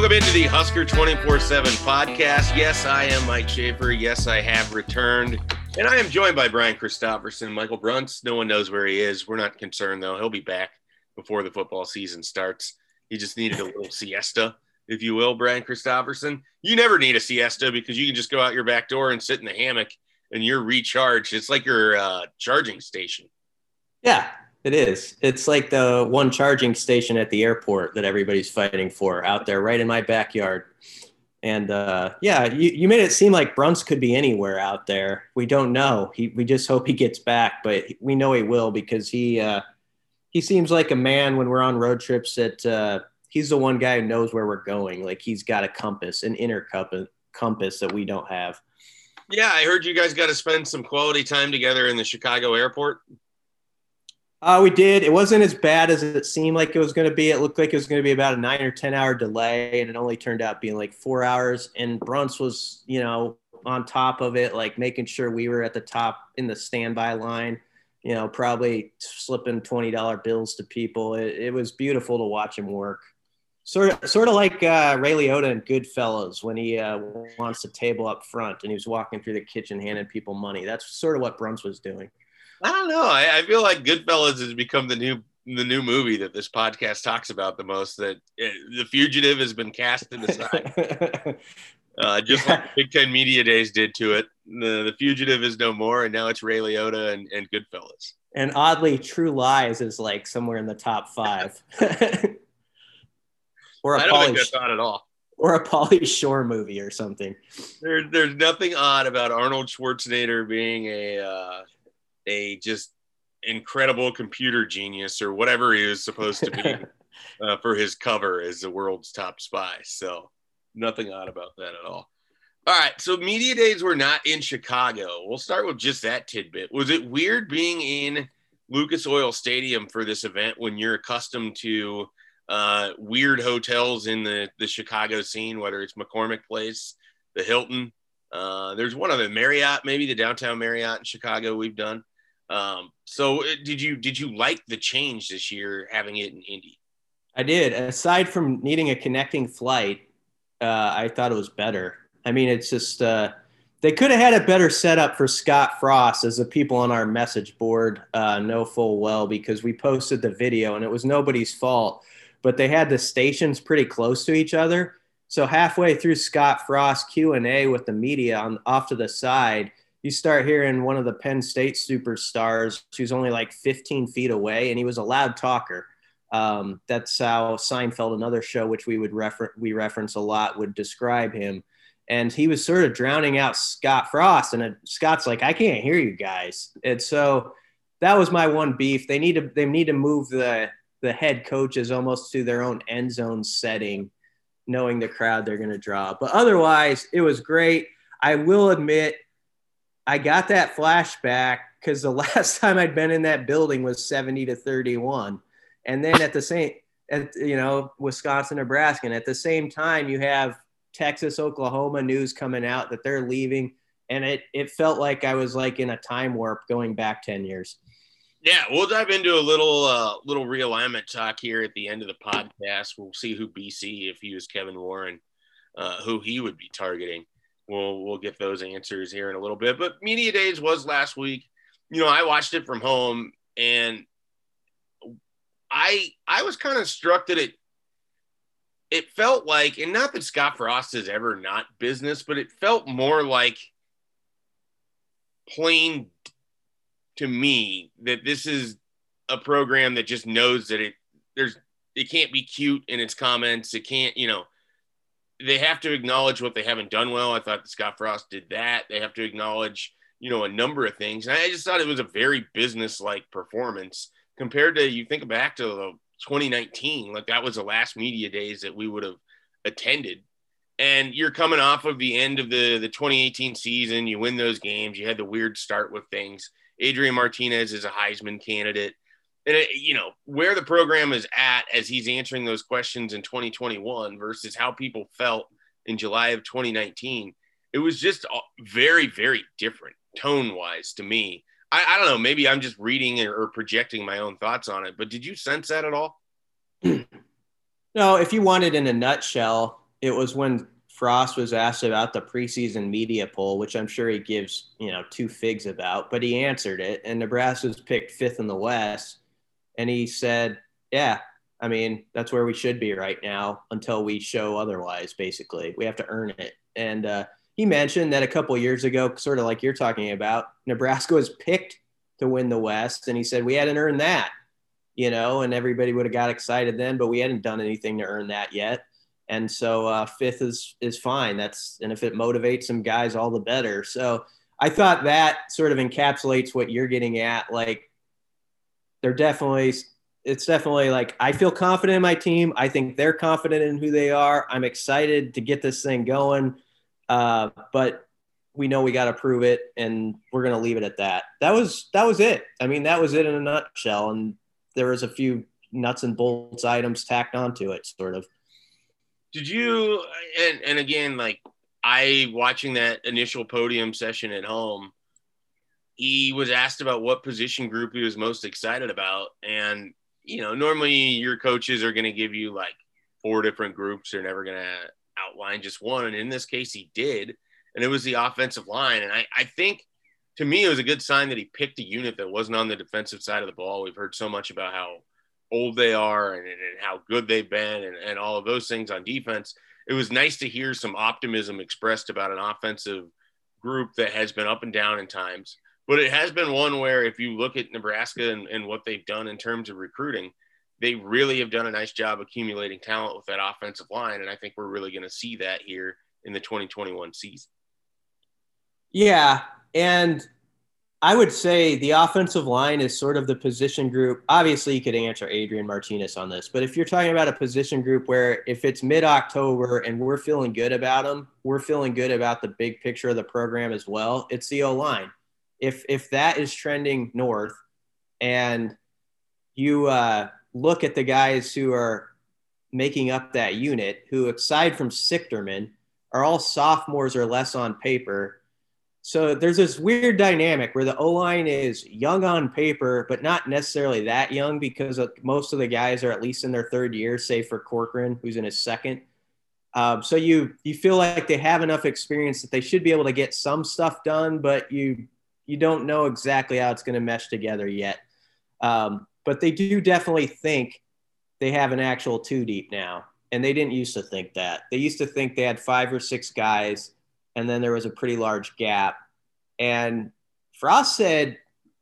Welcome into the Husker 24/7 podcast. Yes, I am Mike Schaefer. Yes, I have returned. And I am joined by Brian Christopherson. Michael Bruntz, no one knows where he is. We're not concerned, though. He'll be back before the football season starts. He just needed a little siesta, if you will, Brian Christopherson. You never need a siesta because you can just go out your back door and sit in the hammock and you're recharged. It's like your charging station. Yeah, it is. It's like the one charging station at the airport that everybody's fighting for out there right in my backyard. And you made it seem like Bruntz could be anywhere out there. We don't know. We just hope he gets back, but we know he will because he seems like a man when we're on road trips that he's the one guy who knows where we're going. Like he's got a compass, an inner compass that we don't have. Yeah, I heard you guys got to spend some quality time together in the Chicago airport. We did. It wasn't as bad as it seemed like it was going to be. It looked like it was going to be about a 9 or 10 hour delay, and it only turned out being like 4 hours. And Bruntz was, on top of it, like making sure we were at the top in the standby line, probably slipping $20 bills to people. It was beautiful to watch him work. Sort of like Ray Liotta in Goodfellas when he wants to table up front and he was walking through the kitchen handing people money. That's sort of what Bruntz was doing. I don't know. I feel like Goodfellas has become the new movie that this podcast talks about the most. That The Fugitive has been cast aside, just like Big Ten Media Days did to it. The Fugitive is no more, and now it's Ray Liotta and Goodfellas. And oddly, True Lies is like somewhere in the top 5. Or I don't think that's odd at all. Or a Pauly Shore movie or something. There's nothing odd about Arnold Schwarzenegger being a just incredible computer genius or whatever he was supposed to be for his cover as the world's top spy. So nothing odd about that at all. All right. So media days were not in Chicago. We'll start with just that tidbit. Was it weird being in Lucas Oil Stadium for this event when you're accustomed to weird hotels in the Chicago scene, whether it's McCormick Place, the Hilton, there's one other, Marriott, maybe the downtown Marriott in Chicago we've done. So did you like the change this year having it in Indy? I did. Aside from needing a connecting flight, I thought it was better. I mean, it's just they could have had a better setup for Scott Frost, as the people on our message board know full well, because we posted the video and it was nobody's fault, but they had the stations pretty close to each other. So halfway through Scott Frost Q&A with the media off to the side, you start hearing one of the Penn State superstars who's only like 15 feet away, and he was a loud talker. That's how Seinfeld, another show which we reference a lot, would describe him. And he was sort of drowning out Scott Frost, and Scott's like, I can't hear you guys. And so that was my one beef. They need to move the head coaches almost to their own end zone setting, knowing the crowd they're going to draw. But otherwise, it was great. I will admit, I got that flashback because the last time I'd been in that building was 70-31. And then Wisconsin, Nebraska. And at the same time, you have Texas, Oklahoma news coming out that they're leaving. And it felt like I was like in a time warp going back 10 years. Yeah, we'll dive into a little realignment talk here at the end of the podcast. We'll see who BC, if he was Kevin Warren, who he would be targeting. We'll get those answers here in a little bit. But Media Days was last week. I watched it from home, and I was kind of struck that it felt like, and not that Scott Frost is ever not business, but it felt more like plain to me that this is a program that just knows that it can't be cute in its comments. It can't, they have to acknowledge what they haven't done well. I thought that Scott Frost did that. They have to acknowledge, a number of things. And I just thought it was a very business-like performance compared to, you think back to 2019, like that was the last media days that we would have attended. And you're coming off of the end of the 2018 season. You win those games. You had the weird start with things. Adrian Martinez is a Heisman candidate. And, where the program is at as he's answering those questions in 2021 versus how people felt in July of 2019, it was just very, very different tone-wise to me. I don't know, maybe I'm just reading or projecting my own thoughts on it, but did you sense that at all? No, if you want it in a nutshell, it was when Frost was asked about the preseason media poll, which I'm sure he gives, two figs about, but he answered it. And Nebraska's picked fifth in the West. And he said, yeah, I mean, that's where we should be right now until we show otherwise, basically. We have to earn it. And he mentioned that a couple of years ago, sort of like you're talking about, Nebraska was picked to win the West. And he said, we hadn't earned that, and everybody would have got excited then, but we hadn't done anything to earn that yet. And so fifth is fine. And if it motivates some guys, all the better. So I thought that sort of encapsulates what you're getting at. Like, it's definitely like, I feel confident in my team. I think they're confident in who they are. I'm excited to get this thing going. But we know we got to prove it, and we're going to leave it at that. That was it. I mean, that was it in a nutshell. And there was a few nuts and bolts items tacked onto it, sort of. Did you, and again, like, watching that initial podium session at home, he was asked about what position group he was most excited about. And, normally your coaches are going to give you like 4 different groups. They're never going to outline just one. And in this case, he did. And it was the offensive line. And I think, to me, it was a good sign that he picked a unit that wasn't on the defensive side of the ball. We've heard so much about how old they are and how good they've been and all of those things on defense. It was nice to hear some optimism expressed about an offensive group that has been up and down in times. But it has been one where, if you look at Nebraska and what they've done in terms of recruiting, they really have done a nice job accumulating talent with that offensive line. And I think we're really going to see that here in the 2021 season. Yeah. And I would say the offensive line is sort of the position group. Obviously, you could answer Adrian Martinez on this, but if you're talking about a position group where if it's mid-October and we're feeling good about them, we're feeling good about the big picture of the program as well, it's the O-line. If that is trending north and you look at the guys who are making up that unit, who, aside from Sichterman, are all sophomores or less on paper. So there's this weird dynamic where the O-line is young on paper, but not necessarily that young, because most of the guys are at least in their third year, save for Corcoran, who's in his second. So you feel like they have enough experience that they should be able to get some stuff done, but you don't know exactly how it's going to mesh together yet. But they do definitely think they have an actual 2 deep now. And they didn't used to think that. They used to think they had 5 or 6 guys, and then there was a pretty large gap. And Frost said,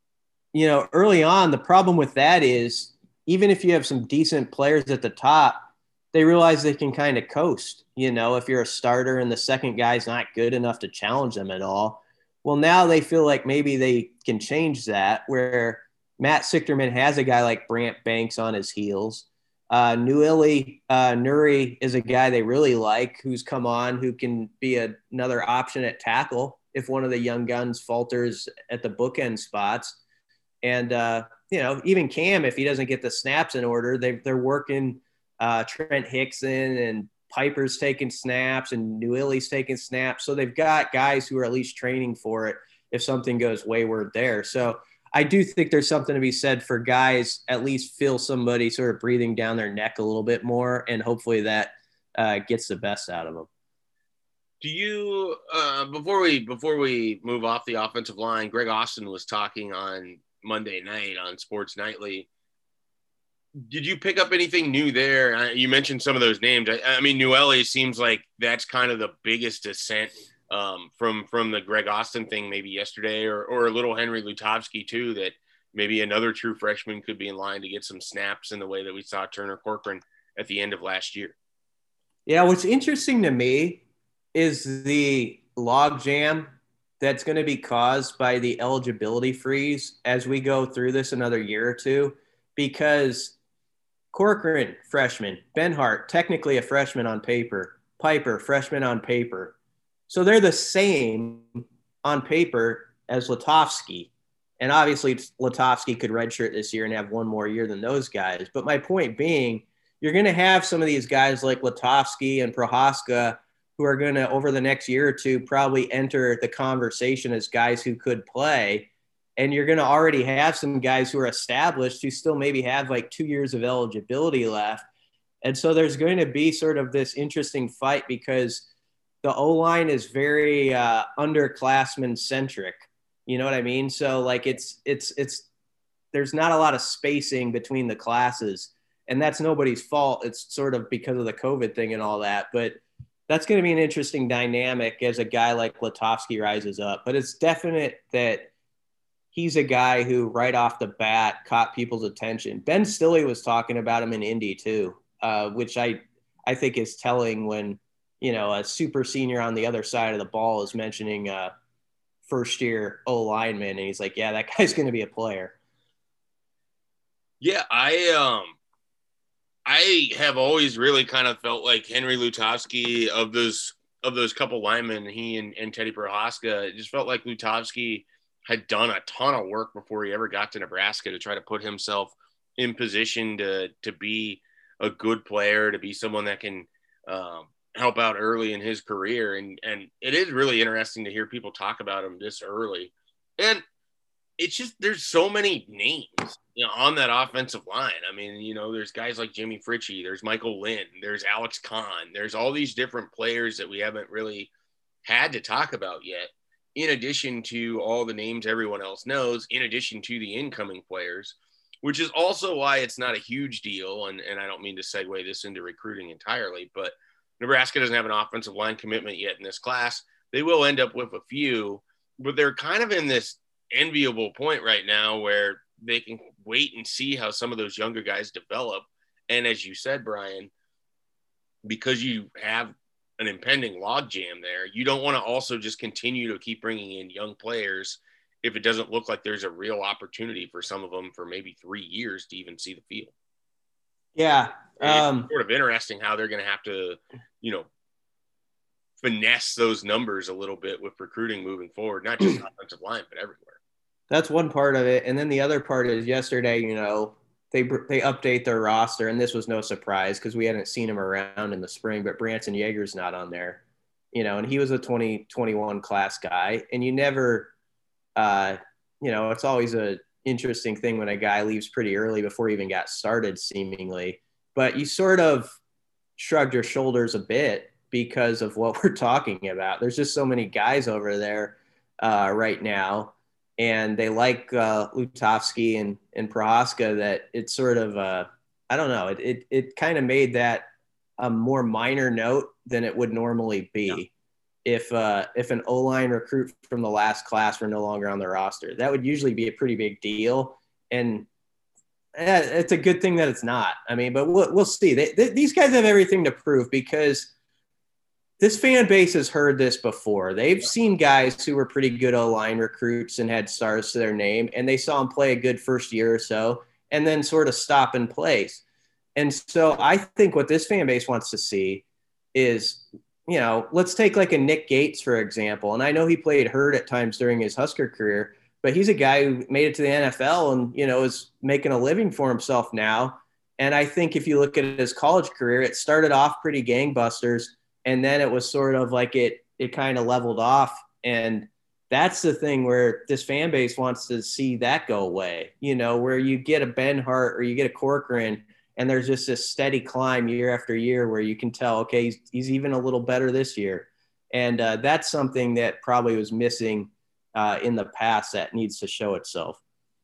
early on, the problem with that is, even if you have some decent players at the top, they realize they can kind of coast. If you're a starter and the second guy's not good enough to challenge them at all. Well, now they feel like maybe they can change that, where Matt Sichterman has a guy like Brant Banks on his heels. Nuri is a guy they really like, who's come on, who can be another option at tackle if one of the young guns falters at the bookend spots. And, even Cam, if he doesn't get the snaps in order, they're working Trent Hickson, and Piper's taking snaps, and Newelly's taking snaps. So they've got guys who are at least training for it if something goes wayward there. So I do think there's something to be said for guys at least feel somebody sort of breathing down their neck a little bit more, and hopefully that gets the best out of them. Do you before we move off the offensive line, Greg Austin was talking on Monday night on Sports Nightly. Did you pick up anything new there? You mentioned some of those names. I mean, Newelly seems like that's kind of the biggest ascent from the Greg Austin thing maybe yesterday, or a little Henry Lutovsky too, that maybe another true freshman could be in line to get some snaps in the way that we saw Turner Corcoran at the end of last year. Yeah, what's interesting to me is the logjam that's going to be caused by the eligibility freeze as we go through this another year or two, because Corcoran, freshman, Benhart, technically a freshman on paper, Piper, freshman on paper. So they're the same on paper as Lutovsky. And obviously Lutovsky could redshirt this year and have one more year than those guys. But my point being, you're going to have some of these guys like Lutovsky and Prohaska who are going to, over the next year or two, probably enter the conversation as guys who could play. And you're going to already have some guys who are established who still maybe have like 2 years of eligibility left. And so there's going to be sort of this interesting fight because the O-line is very underclassmen centric. You know what I mean? So like it's there's not a lot of spacing between the classes, and that's nobody's fault. It's sort of because of the COVID thing and all that. But that's going to be an interesting dynamic as a guy like Lutovsky rises up. But it's definite that he's a guy who right off the bat caught people's attention. Ben Stille was talking about him in Indy too, which I think is telling when, you know, a super senior on the other side of the ball is mentioning first year O lineman, and he's like, yeah, that guy's going to be a player. Yeah, I have always really kind of felt like Henry Lutovsky of those couple linemen, he and Teddy Prohaska, it just felt like Lutovsky had done a ton of work before he ever got to Nebraska to try to put himself in position to be a good player, to be someone that can help out early in his career. And it is really interesting to hear people talk about him this early. And it's just, there's so many names, you know, on that offensive line. I mean, you know, there's guys like Jimmy Fritchie, there's Michael Lynn, there's Alex Kahn, there's all these different players that we haven't really had to talk about yet, in addition to all the names everyone else knows, in addition to the incoming players, which is also why it's not a huge deal. And I don't mean to segue this into recruiting entirely, but Nebraska doesn't have an offensive line commitment yet in this class. They will end up with a few, but they're kind of in this enviable point right now where they can wait and see how some of those younger guys develop. And as you said, Brian, because you have an impending logjam there, you don't want to also just continue to keep bringing in young players if it doesn't look like there's a real opportunity for some of them for maybe 3 years to even see the field. Yeah. It's sort of interesting how they're going to have to, you know, finesse those numbers a little bit with recruiting moving forward, not just offensive line, but everywhere. That's one part of it. And then the other part is yesterday, you know, they update their roster, and this was no surprise because we hadn't seen him around in the spring, but Branson Yeager's not on there, you know, and he was a 2021 class guy. And you never, you know, it's always a interesting thing when a guy leaves pretty early before he even got started seemingly, but you sort of shrugged your shoulders a bit because of what we're talking about. There's just so many guys over there right now, and they like Lutovsky and Prohaska that it's sort of, I don't know, it kind of made that a more minor note than it would normally be. Yeah. If an O-line recruit from the last class were no longer on the roster, that would usually be a pretty big deal. And it's a good thing that it's not. I mean, but we'll see. These guys have everything to prove because this fan base has heard this before. They've seen guys who were pretty good O-line recruits and had stars to their name, and they saw them play a good first year or so and then sort of stop in place. And so I think what this fan base wants to see is, you know, let's take like a Nick Gates, for example. And I know he played hurt at times during his Husker career, but he's a guy who made it to the NFL and, you know, is making a living for himself now. And I think if you look at his college career, it started off pretty gangbusters, and then it was sort of like it kind of leveled off. And that's the thing where this fan base wants to see that go away, you know, where you get a Benhart or you get a Corcoran and there's just this steady climb year after year where you can tell, okay, he's even a little better this year. And that's something that probably was missing in the past that needs to show itself.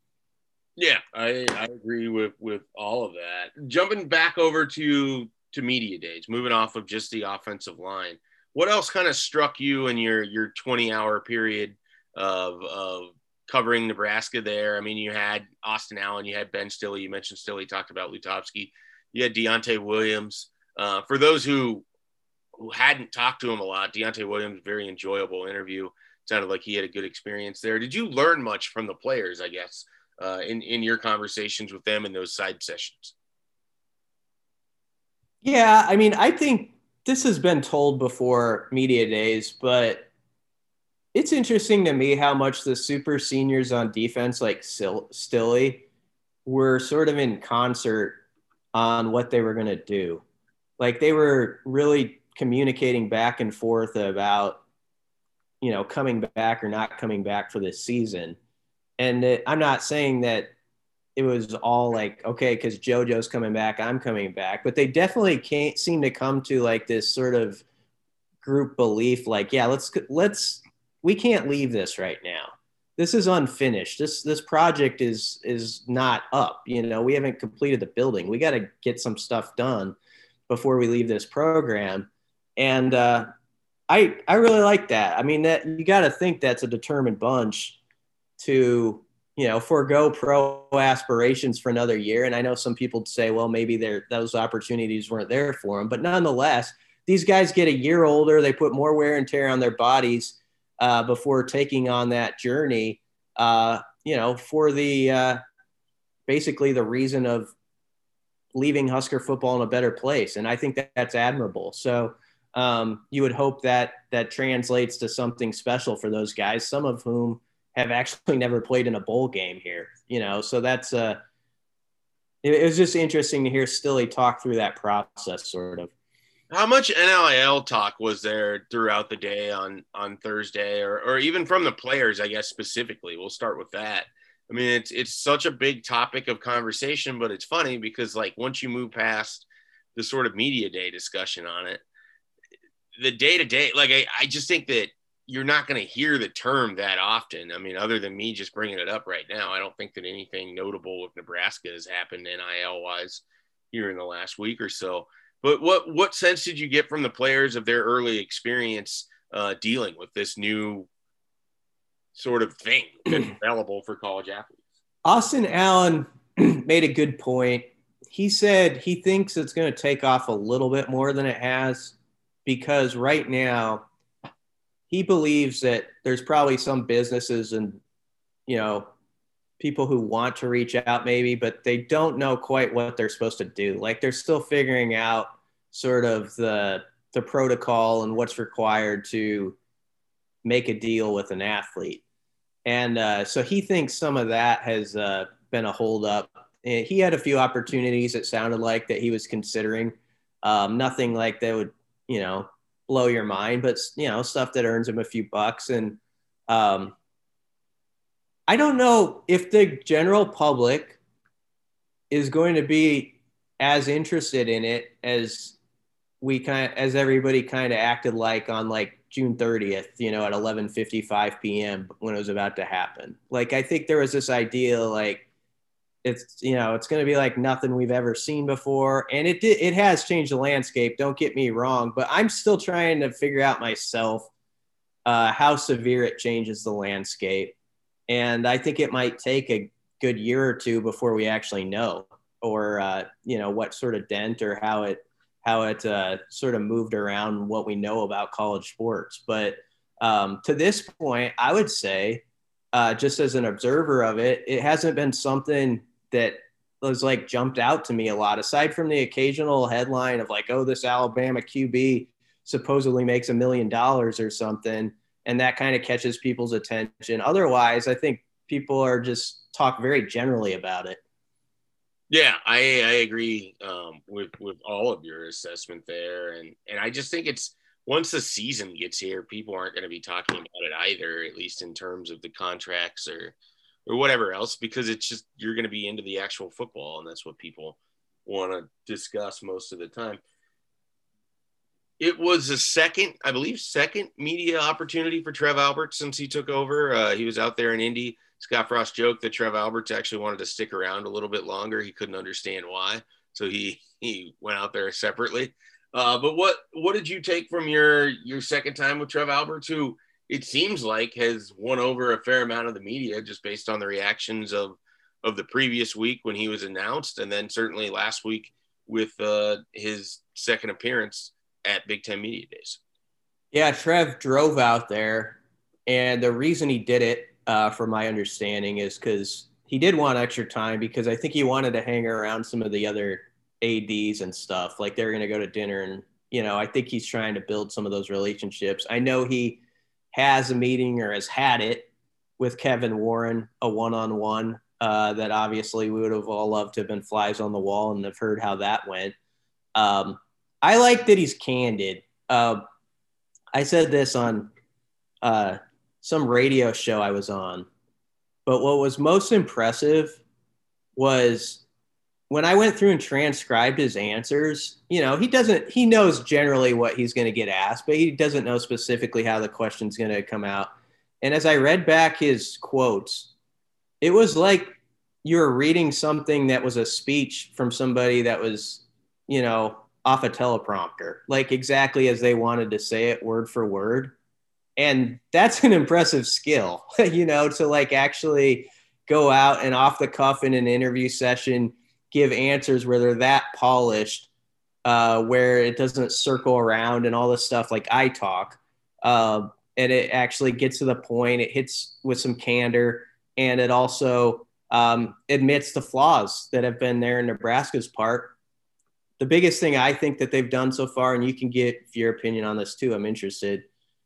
Yeah, I agree with all of that. Jumping back over to media days, moving off of just the offensive line, what else kind of struck you in your 20-hour period of covering Nebraska there? I mean, you had Austin Allen, you had Ben Stille, you mentioned Stille, you talked about Lutovsky, you had Deontay Williams. For those who hadn't talked to him a lot, Deontay Williams, very enjoyable interview. Sounded like he had a good experience there. Did you learn much from the players, I guess, in your conversations with them in those side sessions? Yeah, I mean, I think this has been told before media days, but it's interesting to me how much the super seniors on defense, like Stille, were sort of in concert on what they were going to do. Like they were really communicating back and forth about, you know, coming back or not coming back for this season. And I'm not saying that it was all like, okay, because JoJo's coming back, I'm coming back. But they definitely can't seem to come to like this sort of group belief, like, yeah, we can't leave this right now. This is unfinished. This project is not up. You know, we haven't completed the building. We got to get some stuff done before we leave this program. And I really like that. I mean, that you got to think that's a determined bunch to, you know, forego pro aspirations for another year. And I know some people say, well, maybe those opportunities weren't there for them, but nonetheless, these guys get a year older. They put more wear and tear on their bodies before taking on that journey. You know, for the basically the reason of leaving Husker football in a better place, and I think that's admirable. So you would hope that that translates to something special for those guys, some of whom have actually never played in a bowl game here, you know, so that's it was just interesting to hear Stilley talk through that process sort of. How much NIL talk was there throughout the day on Thursday, or even from the players, I guess, specifically? We'll start with that. I mean, it's such a big topic of conversation, but it's funny because, like, once you move past the sort of media day discussion on it, the day-to-day, like, I just think that you're not going to hear the term that often. I mean, other than me just bringing it up right now, I don't think that anything notable with Nebraska has happened NIL-wise here in the last week or so. But what sense did you get from the players of their early experience dealing with this new sort of thing that's available for college athletes? Austin Allen made a good point. He said he thinks it's going to take off a little bit more than it has because right now he believes that there's probably some businesses and, you know, people who want to reach out maybe, but they don't know quite what they're supposed to do. Like they're still figuring out sort of the protocol and what's required to make a deal with an athlete. And so he thinks some of that has been a holdup. He had a few opportunities, it sounded like, that he was considering. Nothing like that would, you know, blow your mind, but, you know, stuff that earns him a few bucks. And I don't know if the general public is going to be as interested in it as everybody kind of acted like on like June 30th, you know, at 11:55 p.m. when it was about to happen. Like, I think there was this idea like it's, you know, it's going to be like nothing we've ever seen before. And it has changed the landscape. Don't get me wrong, but I'm still trying to figure out myself how severe it changes the landscape. And I think it might take a good year or two before we actually know, or, you know, what sort of dent or how it sort of moved around what we know about college sports. But to this point, I would say, just as an observer of it, it hasn't been something that was like jumped out to me a lot, aside from the occasional headline of like, oh, this Alabama QB supposedly makes $1 million or something. And that kind of catches people's attention. Otherwise, I think people are just talk very generally about it. Yeah, I agree with all of your assessment there, and I just think it's once the season gets here, people aren't going to be talking about it either, at least in terms of the contracts or whatever else, because it's just you're going to be into the actual football, and that's what people want to discuss most of the time. It was a second media opportunity for Trev Alberts since he took over. He was out there in Indy. Scott Frost joked that Trev Alberts actually wanted to stick around a little bit longer. He couldn't understand why, so he went out there separately. But what did you take from your second time with Trev Alberts, who it seems like has won over a fair amount of the media just based on the reactions of the previous week when he was announced, and then certainly last week with his second appearance at Big Ten Media Days? Yeah, Trev drove out there, and the reason he did it, from my understanding, is because he did want extra time, because I think he wanted to hang around some of the other ADs and stuff. Like they're going to go to dinner, and, you know, I think he's trying to build some of those relationships. I know he has a meeting or has had it with Kevin Warren, a one-on-one that obviously we would have all loved to have been flies on the wall and have heard how that went. I like that he's candid. I said this on some radio show I was on, but what was most impressive was when I went through and transcribed his answers, he knows generally what he's going to get asked, but he doesn't know specifically how the question's going to come out. And as I read back his quotes, it was like you were reading something that was a speech from somebody that was, off a teleprompter, like exactly as they wanted to say it word for word. And that's an impressive skill, to like actually go out and off the cuff in an interview session, give answers where they're that polished, where it doesn't circle around and all this stuff like I talk. And it actually gets to the point. It hits with some candor, and it also admits the flaws that have been there in Nebraska's part. The biggest thing I think that they've done so far, and you can get your opinion on this too, I'm interested,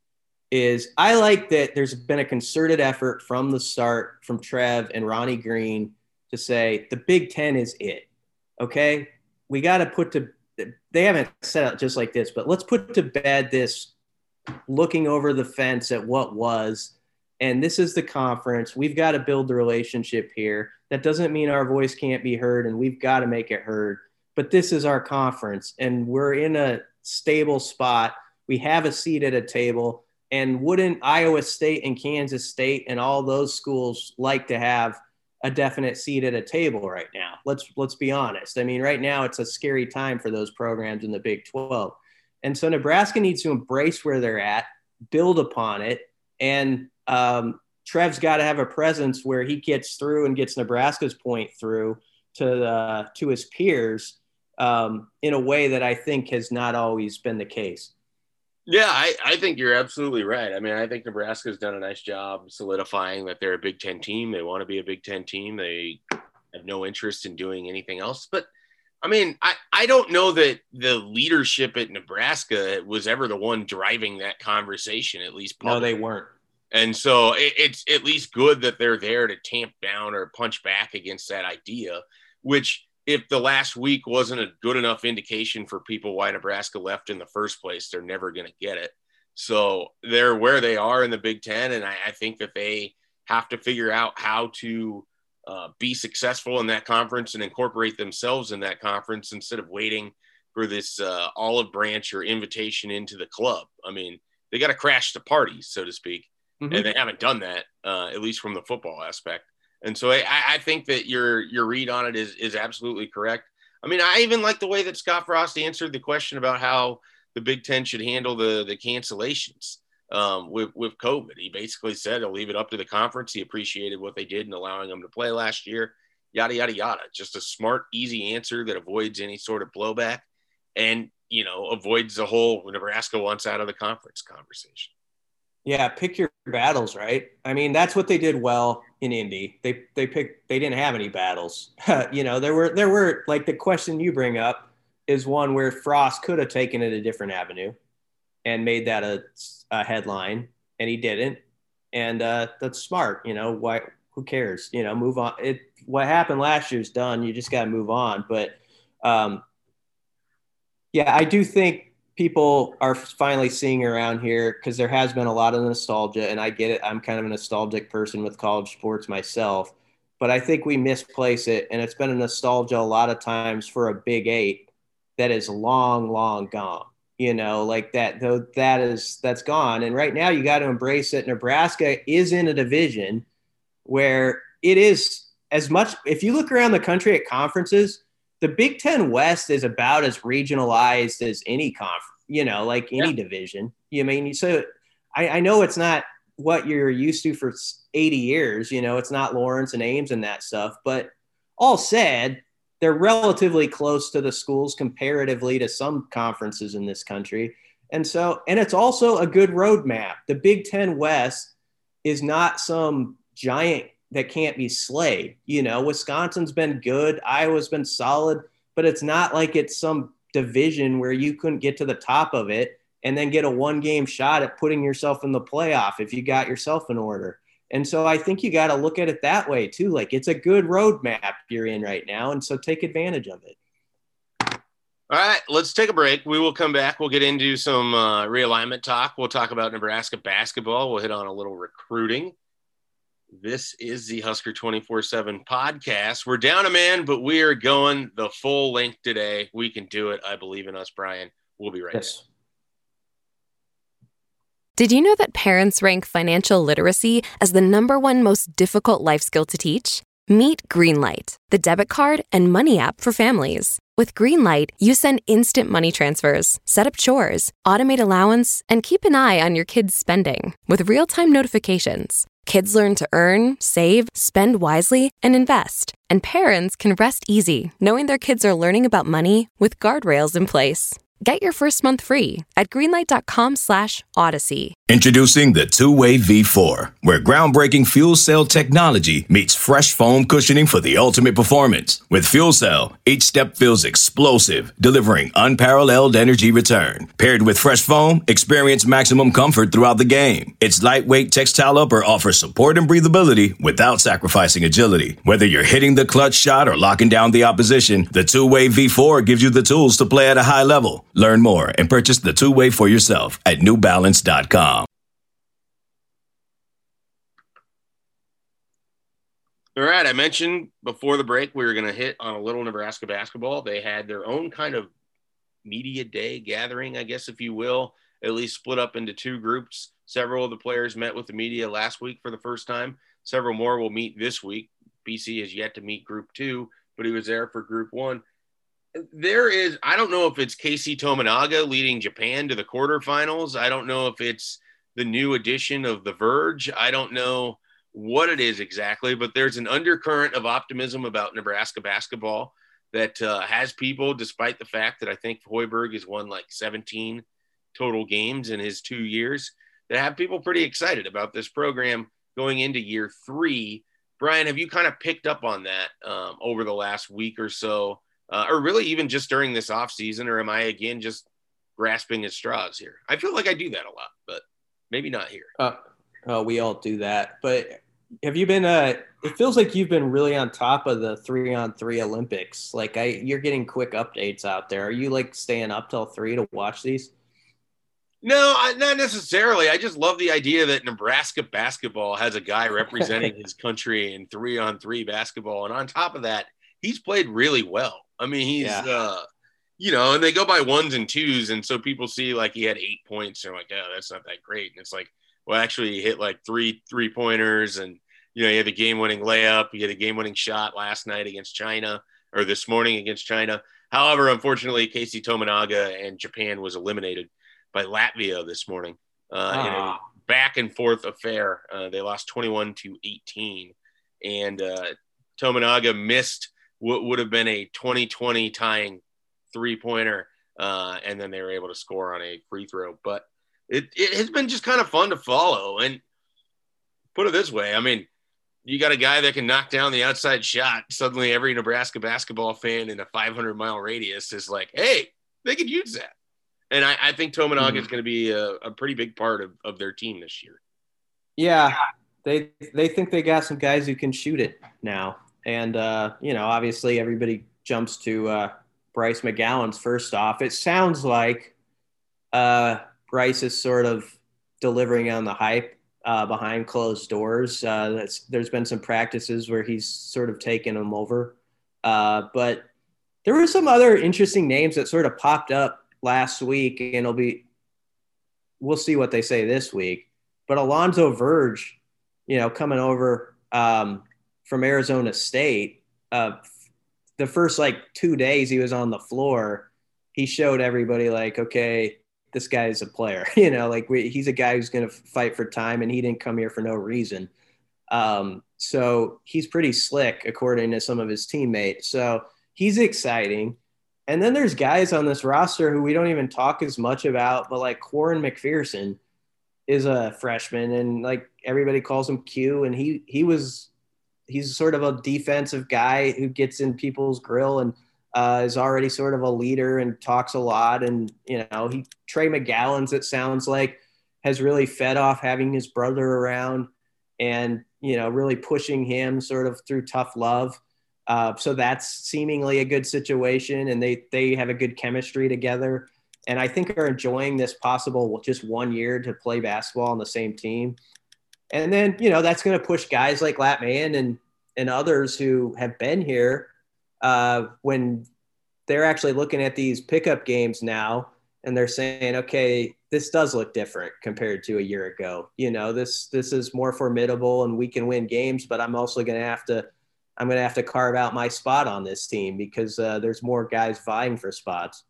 is I like that there's been a concerted effort from the start from Trev and Ronnie Green to say the Big Ten is it. Okay. We got to they haven't said it just like this, but let's put to bed this looking over the fence at what was, and this is the conference. We've got to build the relationship here. That doesn't mean our voice can't be heard, and we've got to make it heard. But this is our conference, and we're in a stable spot. We have a seat at a table. And wouldn't Iowa State and Kansas State and all those schools like to have a definite seat at a table right now? Let's be honest. I mean, right now it's a scary time for those programs in the Big 12. And so Nebraska needs to embrace where they're at, build upon it. And Trev's got to have a presence where he gets through and gets Nebraska's point through to his peers in a way that I think has not always been the case. Yeah, I think you're absolutely right. I mean, I think Nebraska's done a nice job solidifying that they're a Big Ten team. They want to be a Big Ten team. They have no interest in doing anything else. But, I mean, I don't know that the leadership at Nebraska was ever the one driving that conversation, at least publicly. No, they weren't. And so it's at least good that they're there to tamp down or punch back against that idea, which – if the last week wasn't a good enough indication for people why Nebraska left in the first place, they're never going to get it. So they're where they are in the Big Ten, and I think that they have to figure out how to be successful in that conference and incorporate themselves in that conference instead of waiting for this olive branch or invitation into the club. I mean, they got to crash the party, so to speak, and they haven't done that, at least from the football aspect. And so I think that your read on it is absolutely correct. I mean, I even like the way that Scott Frost answered the question about how the Big Ten should handle the cancellations with COVID. He basically said he'll leave it up to the conference. He appreciated what they did in allowing them to play last year, yada, yada, yada. Just a smart, easy answer that avoids any sort of blowback and, avoids the whole Nebraska wants out of the conference conversation. Yeah, pick your battles, right? I mean, that's what they did well in Indy. They didn't have any battles. There were like the question you bring up is one where Frost could have taken it a different avenue and made that a headline, and he didn't. And that's smart. Why? Who cares? Move on. What happened last year's done. You just got to move on. But yeah, I do think people are finally seeing around here because there has been a lot of nostalgia, and I get it. I'm kind of a nostalgic person with college sports myself, but I think we misplace it, and it's been a nostalgia a lot of times for a Big Eight that is long, long gone. Like that, though, that's gone. And right now you got to embrace it. Nebraska is in a division where it is as much, if you look around the country at conferences, the Big Ten West is about as regionalized as any conference, like any division. So I know it's not what you're used to for 80 years, it's not Lawrence and Ames and that stuff, but all said, they're relatively close to the schools comparatively to some conferences in this country. And it's also a good roadmap. The Big Ten West is not some giant that can't be slayed. Wisconsin's been good. Iowa's been solid, but it's not like it's some division where you couldn't get to the top of it and then get a 1-game shot at putting yourself in the playoff if you got yourself in order. And so I think you got to look at it that way too. Like it's a good roadmap you're in right now. And so take advantage of it. All right, let's take a break. We will come back. We'll get into some realignment talk. We'll talk about Nebraska basketball. We'll hit on a little recruiting. This is the Husker 24/7 podcast. We're down a man, but we are going the full length today. We can do it. I believe in us, Brian. We'll be right back. Did you know that parents rank financial literacy as the #1 most difficult life skill to teach? Meet Greenlight, the debit card and money app for families. With Greenlight, you send instant money transfers, set up chores, automate allowance, and keep an eye on your kids' spending with real-time notifications. Kids learn to earn, save, spend wisely, and invest. And parents can rest easy knowing their kids are learning about money with guardrails in place. Get your first month free at greenlight.com/Odyssey. Introducing the Two-Way V4, where groundbreaking fuel cell technology meets fresh foam cushioning for the ultimate performance. With fuel cell, each step feels explosive, delivering unparalleled energy return. Paired with fresh foam, experience maximum comfort throughout the game. Its lightweight textile upper offers support and breathability without sacrificing agility. Whether you're hitting the clutch shot or locking down the opposition, the Two-Way V4 gives you the tools to play at a high level. Learn more and purchase the Two-Way for yourself at newbalance.com. All right, I mentioned before the break we were going to hit on a little Nebraska basketball. They had their own kind of media day gathering, I guess, if you will, at least split up into two groups. Several of the players met with the media last week for the first time. Several more will meet this week. BC has yet to meet Group 2, but he was there for Group 1. I don't know if it's Casey Tominaga leading Japan to the quarterfinals. I don't know if it's the new edition of The Verge. I don't know what it is exactly, but there's an undercurrent of optimism about Nebraska basketball that has people, despite the fact that I think Hoiberg has won like 17 total games in his 2 years, that have people pretty excited about this program going into year 3. Brian, have you kind of picked up on that over the last week or so, or really even just during this offseason, or am I again just grasping at straws here? I feel like I do that a lot, but maybe not here. We all do that. But have you been it feels like you've been really on top of the 3-on-3 Olympics. Like you're getting quick updates out there. Are you like staying up till 3 to watch these? No, not necessarily. I just love the idea that Nebraska basketball has a guy representing his country in 3-on-3 basketball. And on top of that, he's played really well. I mean, he's, and they go by 1s and 2s. And so people see like he had 8 points. They're like, oh, that's not that great. And it's like, well, actually he hit like three pointers, and, he had the game winning layup. He had a game winning shot last night against China, or this morning against China. However, unfortunately, Casey Tominaga and Japan was eliminated by Latvia this morning in a back and forth affair. They lost 21-18, and Tominaga missed what would have been a 2020 tying 3-pointer, and then they were able to score on a free throw. But it has been just kind of fun to follow. And put it this way, I mean, you got a guy that can knock down the outside shot. Suddenly every Nebraska basketball fan in a 500-mile radius is like, hey, they could use that. And I think Tominaga is going to be a pretty big part of their team this year. Yeah, they think they got some guys who can shoot it now. And, obviously everybody jumps to Bryce McGowan's first off. It sounds like Bryce is sort of delivering on the hype behind closed doors. There's been some practices where he's sort of taken them over. But there were some other interesting names that sort of popped up last week, and we'll see what they say this week. But Alonzo Verge, coming over from Arizona State, the first 2 days he was on the floor, he showed everybody okay, this guy's a player, he's a guy who's going to fight for time, and he didn't come here for no reason. So he's pretty slick according to some of his teammates. So he's exciting. And then there's guys on this roster who we don't even talk as much about, but Quarren McPherson is a freshman, and everybody calls him Q. And he's sort of a defensive guy who gets in people's grill and is already sort of a leader and talks a lot. And, Trey McGowan's, it sounds like, has really fed off having his brother around and, really pushing him sort of through tough love. So that's seemingly a good situation, and they have a good chemistry together, and I think are enjoying this possible just 1 year to play basketball on the same team. And then, that's going to push guys like Latman and others who have been here when they're actually looking at these pickup games now and they're saying, okay, this does look different compared to a year ago. This is more formidable and we can win games, but I'm also going to have to carve out my spot on this team because there's more guys vying for spots.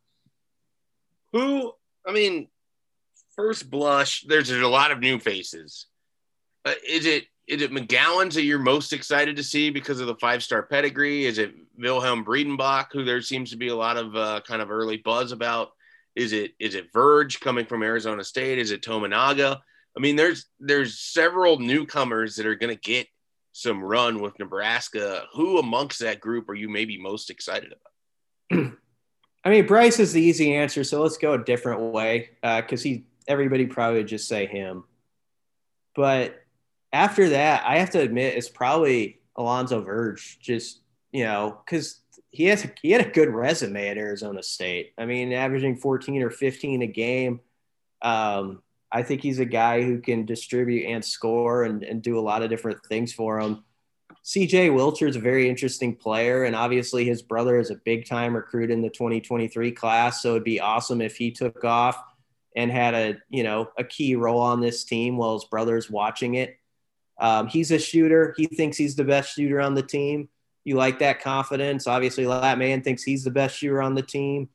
First blush, there's a lot of new faces. Is it McGowan's that you're most excited to see because of the 5-star pedigree? Is it Wilhelm Breedenbach, who there seems to be a lot of kind of early buzz about? Is it Verge coming from Arizona State? Is it Tominaga? There's several newcomers that are going to get some run with Nebraska. Who amongst that group are you maybe most excited about? Bryce is the easy answer, so let's go a different way because everybody probably would just say him. But after that, I have to admit it's probably Alonzo Verge, just, because he had a good resume at Arizona State. Averaging 14 or 15 a game. I think he's a guy who can distribute and score and do a lot of different things for him. CJ Wilcher is a very interesting player, and obviously his brother is a big-time recruit in the 2023 class, so it'd be awesome if he took off and had a key role on this team while his brother's watching it. He's a shooter. He thinks he's the best shooter on the team. You like that confidence. Obviously, Latman thinks he's the best shooter on the team.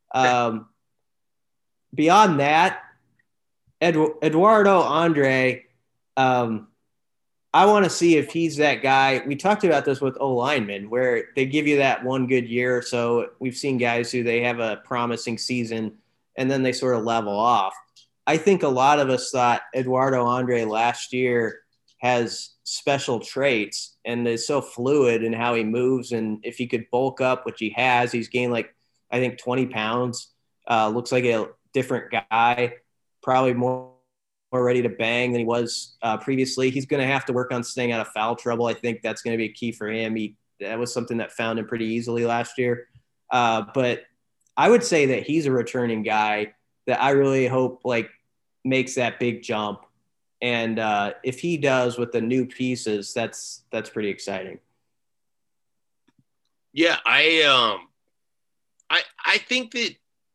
Beyond that, Eduardo Andre, I want to see if he's that guy. We talked about this with O-linemen where they give you that one good year or so. We've seen guys who they have a promising season and then they sort of level off. I think a lot of us thought Eduardo Andre last year has special traits and is so fluid in how he moves. And if he could bulk up, which he has, he's gained 20 pounds, looks like a different guy, probably more ready to bang than he was previously. He's going to have to work on staying out of foul trouble. I think that's going to be a key for him. That was something that found him pretty easily last year. But I would say that he's a returning guy that I really hope makes that big jump. And if he does with the new pieces, that's pretty exciting. Yeah, I think that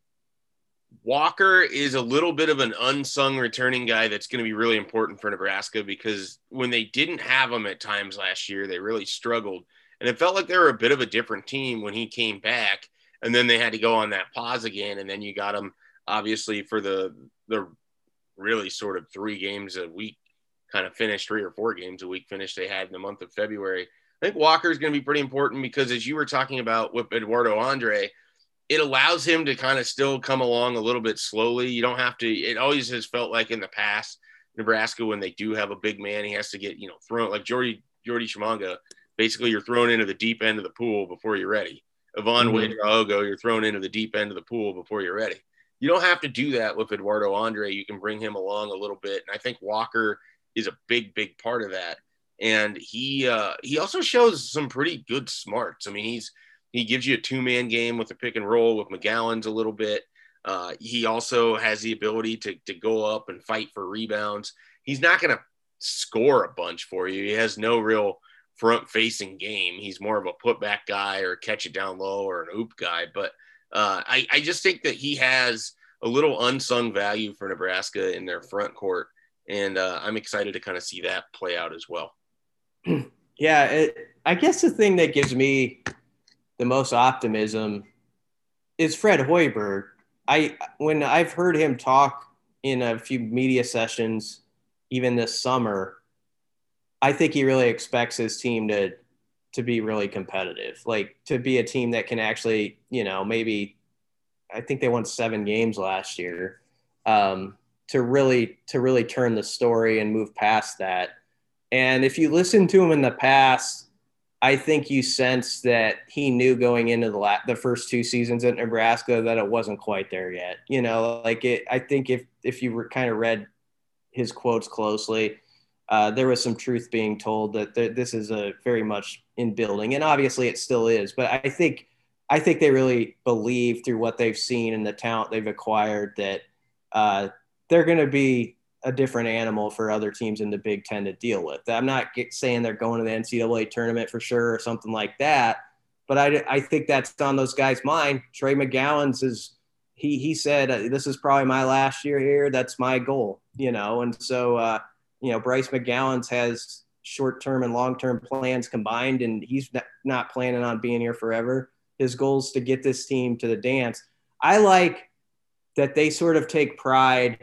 Walker is a little bit of an unsung returning guy that's going to be really important for Nebraska because when they didn't have him at times last year, they really struggled. And it felt like they were a bit of a different team when he came back. And then they had to go on that pause again. And then you got him, obviously, for the really sort of 3 games a week kind of finish, 3 or 4 games a week finish they had in the month of February. I think Walker is going to be pretty important because as you were talking about with Eduardo Andre, it allows him to kind of still come along a little bit slowly. You don't have to, it always has felt like in the past, Nebraska, when they do have a big man, he has to get, thrown like Jordy Chimanga. Basically, you're thrown into the deep end of the pool before you're ready. Yvonne Ouedraogo, you're thrown into the deep end of the pool before you're ready. You don't have to do that with Eduardo Andre. You can bring him along a little bit. And I think Walker is a big, big part of that. And he also shows some pretty good smarts. He gives you a 2-man game with a pick and roll with McGowan's a little bit. He also has the ability to go up and fight for rebounds. He's not going to score a bunch for you. He has no real front-facing game. He's more of a putback guy or catch it down low or an oop guy. But I just think that he has a little unsung value for Nebraska in their front court. And I'm excited to kind of see that play out as well. Yeah, I guess the thing that gives me the most optimism is Fred Hoiberg. When I've heard him talk in a few media sessions, even this summer, I think he really expects his team to be really competitive, to be a team that can actually, maybe, I think they won 7 games last year, to really turn the story and move past that. And if you listen to him in the past, I think you sense that he knew going into the first 2 seasons at Nebraska that it wasn't quite there yet. I think if you kind of read his quotes closely, there was some truth being told that this is a very much in building, and obviously it still is. But I think they really believe through what they've seen and the talent they've acquired that they're going to be a different animal for other teams in the Big Ten to deal with. I'm not saying they're going to the NCAA tournament for sure or something like that, but I think that's on those guys' mind. Trey McGowan's he said, this is probably my last year here. That's my goal, And so, Bryce McGowan's has short-term and long-term plans combined, and he's not planning on being here forever. His goal is to get this team to the dance. I like that they sort of take pride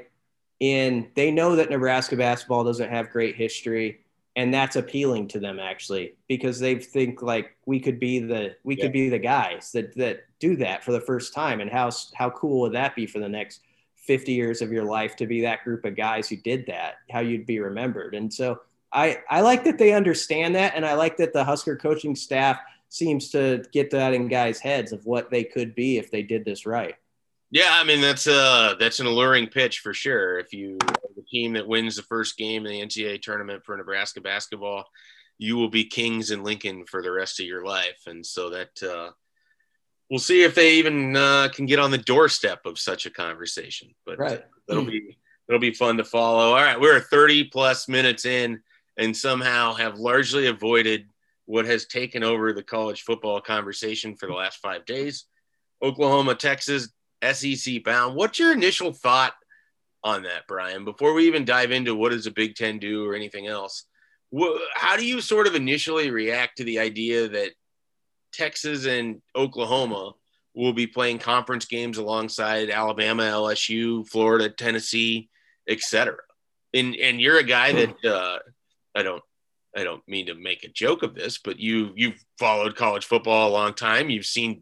in, they know that Nebraska basketball doesn't have great history, and that's appealing to them actually, because they think like we could be the guys that do that for the first time. And how cool would that be for the next 50 years of your life to be that group of guys who did that, how you'd be remembered. And so I like that they understand that. And I like that the Husker coaching staff seems to get that in guys' heads of what they could be if they did this right. Yeah, I mean, that's an alluring pitch for sure. If you are the team that wins the first game in the NCAA tournament for Nebraska basketball, you will be kings in Lincoln for the rest of your life. And so that we'll see if they even can get on the doorstep of such a conversation. But right. It'll be fun to follow. All right, we're 30-plus minutes in and somehow have largely avoided what has taken over the college football conversation for the last 5 days. Oklahoma, Texas, SEC bound. What's your initial thought on that, Brian, before we even dive into what does the Big Ten do or anything else? How do you sort of initially react to the idea that Texas and Oklahoma will be playing conference games alongside Alabama, LSU, Florida, Tennessee, etc.? And you're a guy that I don't mean to make a joke of this, but you've followed college football a long time. You've seen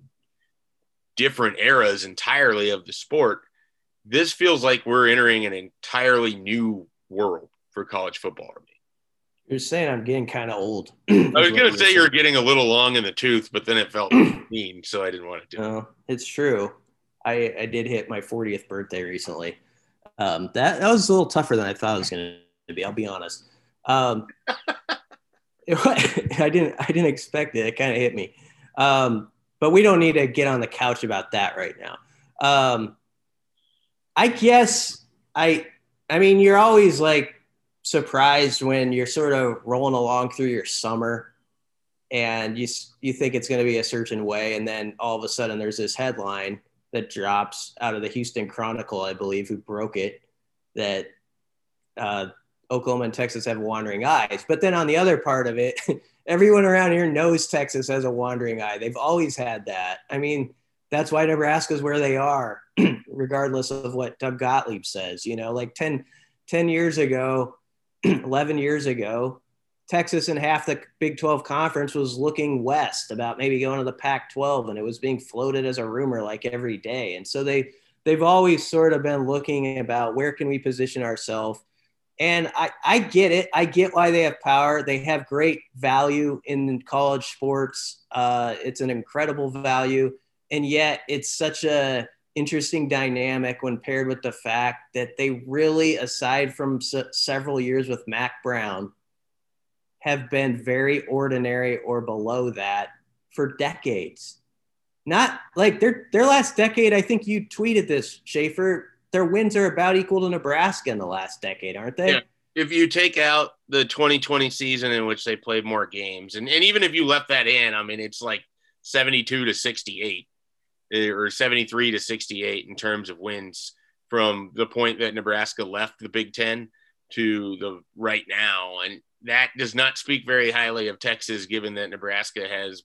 different eras entirely of the sport. This feels like we're entering an entirely new world for college football to me. You're saying I'm getting kind of old. I was going to say you're getting a little long in the tooth, but then it felt mean, so I didn't want to do it. No, it's true. I did hit my 40th birthday recently. That was a little tougher than I thought it was going to be. I'll be honest. I didn't expect it. It kind of hit me. But we don't need to get on the couch about that right now. I guess I mean, you're always like surprised when you're sort of rolling along through your summer and you think it's going to be a certain way. And then all of a sudden there's this headline that drops out of the Houston Chronicle, I believe, who broke it, that Oklahoma and Texas have wandering eyes. But then on the other part of it, everyone around here knows Texas has a wandering eye. They've always had that. I mean, that's why Nebraska's where they are, regardless of what Doug Gottlieb says. Like 10 years ago, 11 years ago, Texas and half the Big 12 conference was looking west about maybe going to the Pac-12, and it was being floated as a rumor like every day. And so they've always sort of been looking about where can we position ourselves. And I get it. I get why they have power. They have great value in college sports. It's an incredible value. And yet it's such a interesting dynamic when paired with the fact that they really, aside from several years with Mack Brown, have been very ordinary or below that for decades. Not like their last decade. I think you tweeted this, Schaefer. Their wins are about equal to Nebraska in the last decade, aren't they? Yeah. If you take out the 2020 season in which they played more games, and even if you left that in, I mean, it's like 72-68 or 73-68 in terms of wins from the point that Nebraska left the Big Ten to the right now. And that does not speak very highly of Texas, given that Nebraska has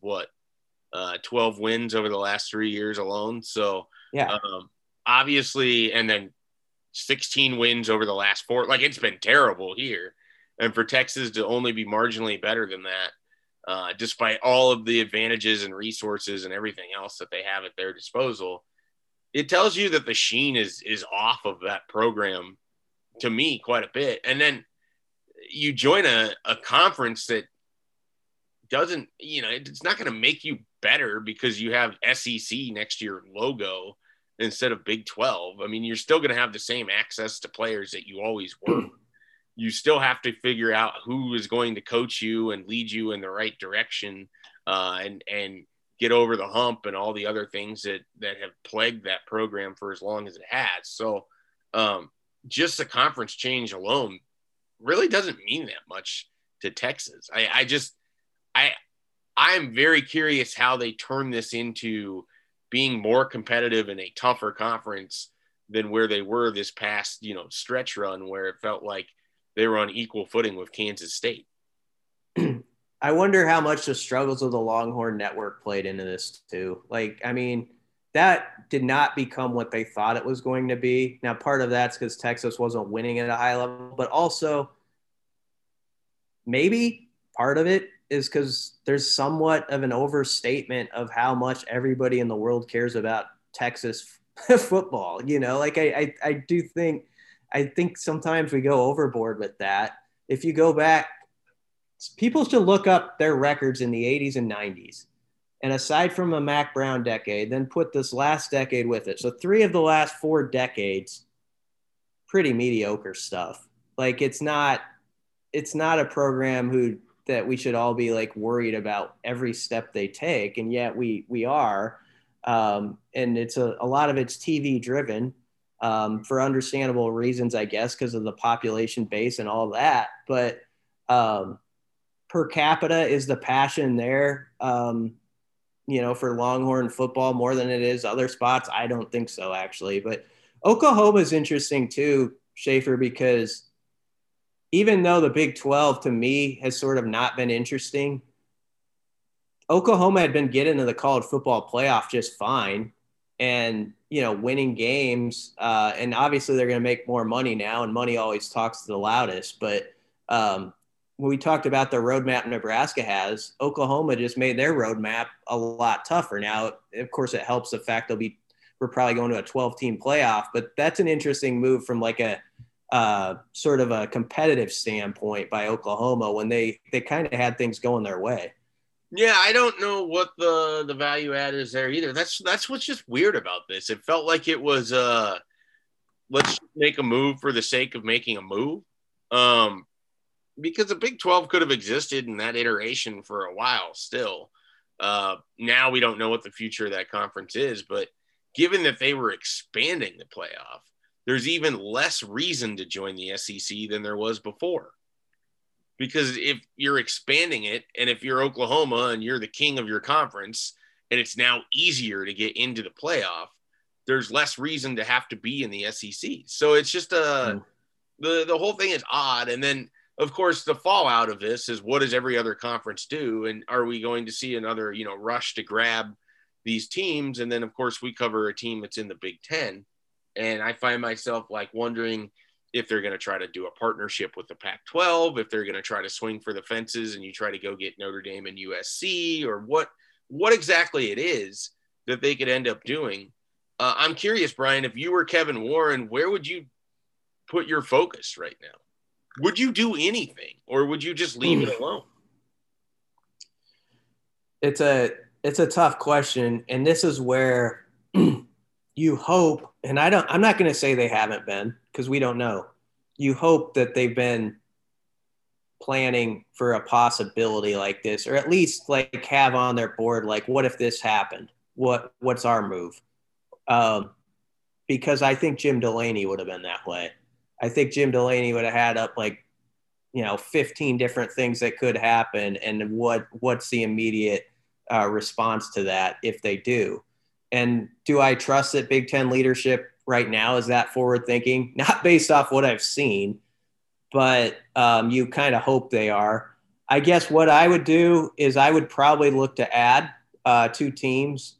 12 wins over the last 3 years alone. So yeah. Obviously, and then 16 wins over the last 4. Like, it's been terrible here. And for Texas to only be marginally better than that, despite all of the advantages and resources and everything else that they have at their disposal, it tells you that the sheen is off of that program, to me, quite a bit. And then you join a conference that doesn't, it's not going to make you better because you have SEC next to your logo instead of Big 12. I mean, you're still going to have the same access to players that you always were. You still have to figure out who is going to coach you and lead you in the right direction, and get over the hump and all the other things that have plagued that program for as long as it has. So just the conference change alone really doesn't mean that much to Texas. I'm very curious how they turn this into being more competitive in a tougher conference than where they were this past, stretch run where it felt like they were on equal footing with Kansas State. I wonder how much the struggles of the Longhorn Network played into this too. That did not become what they thought it was going to be. Now, part of that's because Texas wasn't winning at a high level, but also maybe part of it is because there's somewhat of an overstatement of how much everybody in the world cares about Texas football. I think sometimes we go overboard with that. If you go back, people should look up their records in the 80s and 90s. And aside from a Mac Brown decade, then put this last decade with it. So 3 of the last 4 decades, pretty mediocre stuff. It's not a program that we should all be worried about every step they take. And yet we are. And it's a lot of it's TV driven for understandable reasons, I guess, because of the population base and all that. But per capita, is the passion there, for Longhorn football more than it is other spots? I don't think so, actually. But Oklahoma is interesting too, Schaefer, because even though the Big 12 to me has sort of not been interesting, Oklahoma had been getting to the college football playoff just fine and, winning games. And obviously they're going to make more money now, and money always talks to the loudest. But when we talked about the roadmap Nebraska has, Oklahoma just made their roadmap a lot tougher. Now, of course, it helps the fact we're probably going to a 12-team playoff, but that's an interesting move from a sort of a competitive standpoint by Oklahoma when they kind of had things going their way. Yeah, I don't know what the value add is there either. That's what's just weird about this. It felt like it was let's make a move for the sake of making a move. Because the Big 12 could have existed in that iteration for a while still. Now we don't know what the future of that conference is, but given that they were expanding the playoff, there's even less reason to join the SEC than there was before. Because if you're expanding it, and if you're Oklahoma and you're the king of your conference, and it's now easier to get into the playoff, there's less reason to have to be in the SEC. So it's just the whole thing is odd. And then, of course, the fallout of this is, what does every other conference do? And are we going to see another, rush to grab these teams? And then, of course, we cover a team that's in the Big Ten. And I find myself wondering if they're going to try to do a partnership with the Pac-12, if they're going to try to swing for the fences and you try to go get Notre Dame and USC, or what exactly it is that they could end up doing. I'm curious, Brian, if you were Kevin Warren, where would you put your focus right now? Would you do anything, or would you just leave it alone? It's a tough question. And this is where you hope, and I'm not going to say they haven't been, because we don't know. You hope that they've been planning for a possibility like this, or at least have on their board, what if this happened? What's our move? Because I think Jim Delaney would have been that way. I think Jim Delaney would have had up 15 different things that could happen, and what's the immediate response to that if they do. And do I trust that Big Ten leadership right now is that forward thinking? Not based off what I've seen, but you kind of hope they are. I guess what I would do is I would probably look to add 2 teams,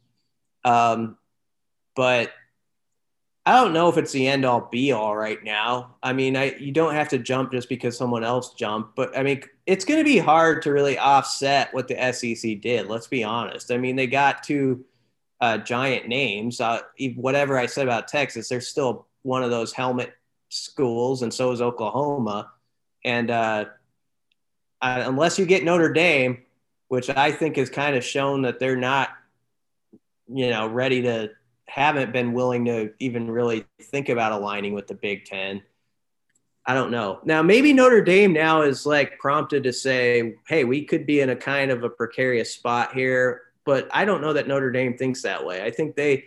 but I don't know if it's the end all be all right now. I mean, you don't have to jump just because someone else jumped, but I mean, it's going to be hard to really offset what the SEC did. Let's be honest. I mean, they got 2 giant names. Whatever I said about Texas, they're still one of those helmet schools, and so is Oklahoma. And unless you get Notre Dame, which I think has kind of shown that they're not, ready to, haven't been willing to even really think about aligning with the Big Ten. I don't know. Now, maybe Notre Dame now is prompted to say, hey, we could be in a kind of a precarious spot here, but I don't know that Notre Dame thinks that way. I think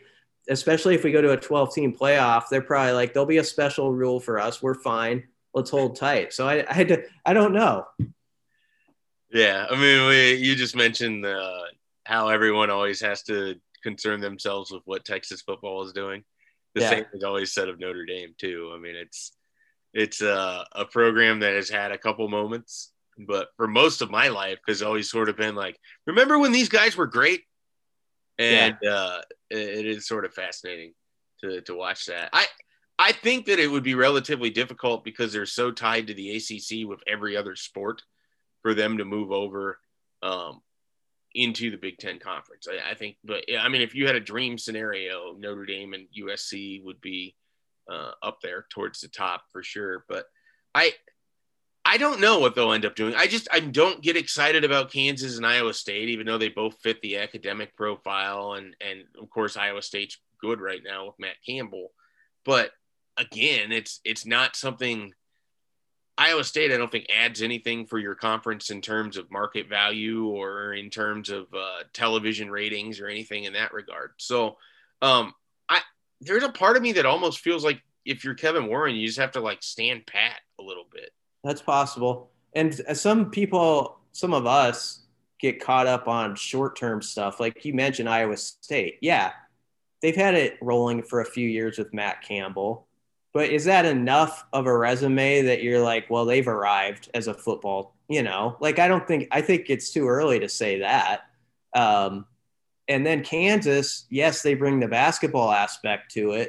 especially if we go to a 12-team playoff, they're probably like, there'll be a special rule for us. We're fine. Let's hold tight. So I don't know. Yeah, I mean, you just mentioned how everyone always has to concern themselves with what Texas football is doing. The same is always said of Notre Dame too. I mean, it's a program that has had a couple moments, but for most of my life has always sort of been like, remember when these guys were great? And it is sort of fascinating to watch that. I think that it would be relatively difficult because they're so tied to the ACC with every other sport for them to move over into the Big Ten Conference. I think, but I mean, if you had a dream scenario, Notre Dame and USC would be up there towards the top for sure. But I don't know what they'll end up doing. I don't get excited about Kansas and Iowa State, even though they both fit the academic profile. And of course, Iowa State's good right now with Matt Campbell. But again, it's not something – Iowa State, I don't think adds anything for your conference in terms of market value or in terms of television ratings or anything in that regard. So there's a part of me that almost feels like if you're Kevin Warren, you just have to like stand pat a little bit. That's possible. And some of us get caught up on short-term stuff. Like you mentioned Iowa State. Yeah, they've had it rolling for a few years with Matt Campbell. But is that enough of a resume that you're like, well, they've arrived as a football, I think it's too early to say that. And then Kansas, yes, they bring the basketball aspect to it.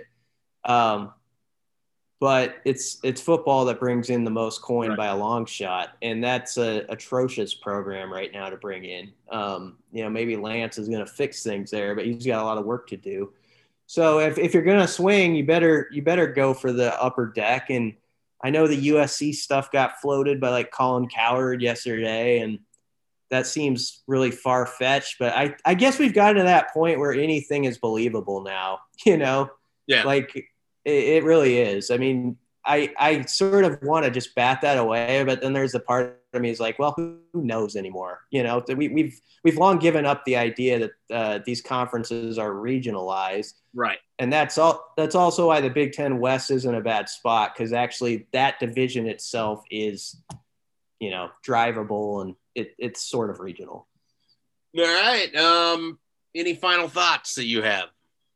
But it's football that brings in the most coin by a long shot. And that's a atrocious program right now to bring in. Maybe Lance is going to fix things there, but he's got a lot of work to do. So if you're going to swing, you better go for the upper deck. And I know the USC stuff got floated by like Colin Cowherd yesterday, and that seems really far-fetched. But I guess we've gotten to that point where anything is believable now, Yeah. Like it really is. I mean, I sort of want to just bat that away, but then there's a part of me is like, well, who knows anymore? We've long given up the idea that these conferences are regionalized, right? And that's also why the Big Ten West isn't a bad spot, because actually that division itself is, drivable and it's sort of regional. All right. Any final thoughts that you have?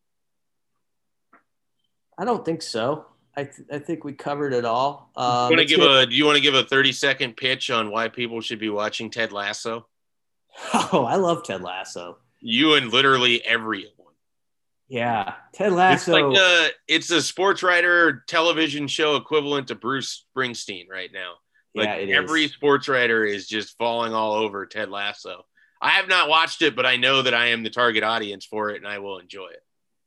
I don't think so. I think we covered it all. Do you want to give a 30-second pitch on why people should be watching Ted Lasso? Oh, I love Ted Lasso. You and literally everyone. Yeah, Ted Lasso. It's a sports writer television show equivalent to Bruce Springsteen right now. Every sports writer is just falling all over Ted Lasso. I have not watched it, but I know that I am the target audience for it, and I will enjoy it.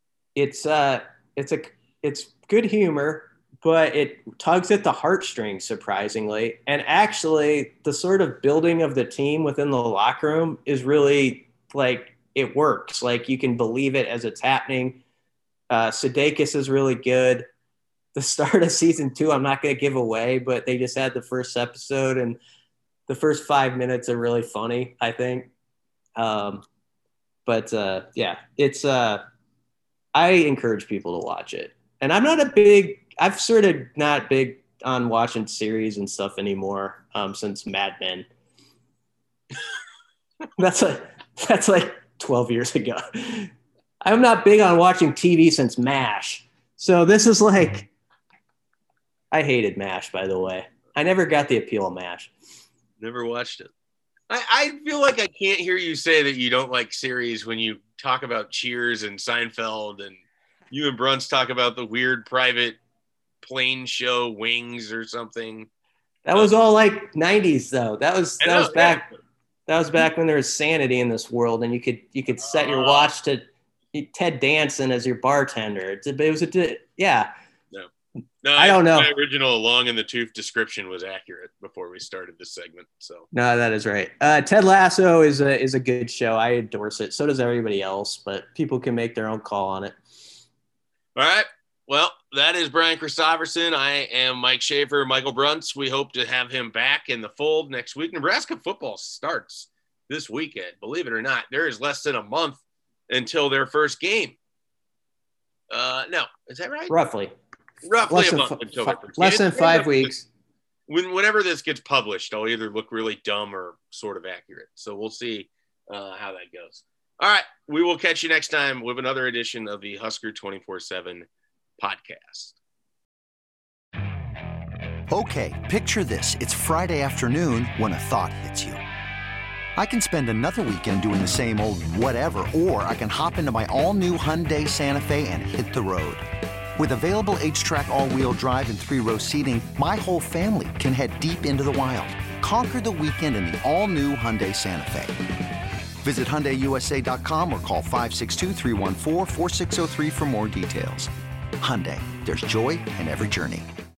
It's good humor, but it tugs at the heartstrings, surprisingly. And actually, the sort of building of the team within the locker room is really it works. Like you can believe it as it's happening. Sudeikis is really good. The start of season 2, I'm not going to give away, but they just had the first episode, and the first 5 minutes are really funny, I think. It's I encourage people to watch it. And I've sort of not big on watching series and stuff anymore since Mad Men. That's like 12 years ago. I'm not big on watching TV since MASH. So this is like, I hated MASH, by the way. I never got the appeal of MASH. Never watched it. I feel like I can't hear you say that you don't like series when you talk about Cheers and Seinfeld, and you and Bruns talk about the weird private plane show Wings or something. That was all like 90s though. That was back. Yeah. That was back when there was sanity in this world, and you could set your watch to Ted Danson as your bartender. No, I don't know. My original long in the tooth description was accurate before we started this segment. So no, that is right. Ted Lasso is a good show. I endorse it. So does everybody else, but people can make their own call on it. All right. Well, that is Brian Christopherson. I am Mike Schaefer, Michael Bruntz. We hope to have him back in the fold next week. Nebraska football starts this weekend. Believe it or not, there is less than a month until their first game. No, is that right? Roughly. Roughly a month until the first. Less than 5 weeks. Whenever this gets published, I'll either look really dumb or sort of accurate. So we'll see how that goes. All right. We will catch you next time with another edition of the Husker 24/7 podcast. Okay, picture this. It's Friday afternoon when a thought hits you. I can spend another weekend doing the same old whatever, or I can hop into my all-new Hyundai Santa Fe and hit the road. With available H-Track all-wheel drive and 3-row seating, my whole family can head deep into the wild. Conquer the weekend in the all-new Hyundai Santa Fe. Visit HyundaiUSA.com or call 562-314-4603 for more details. Hyundai, there's joy in every journey.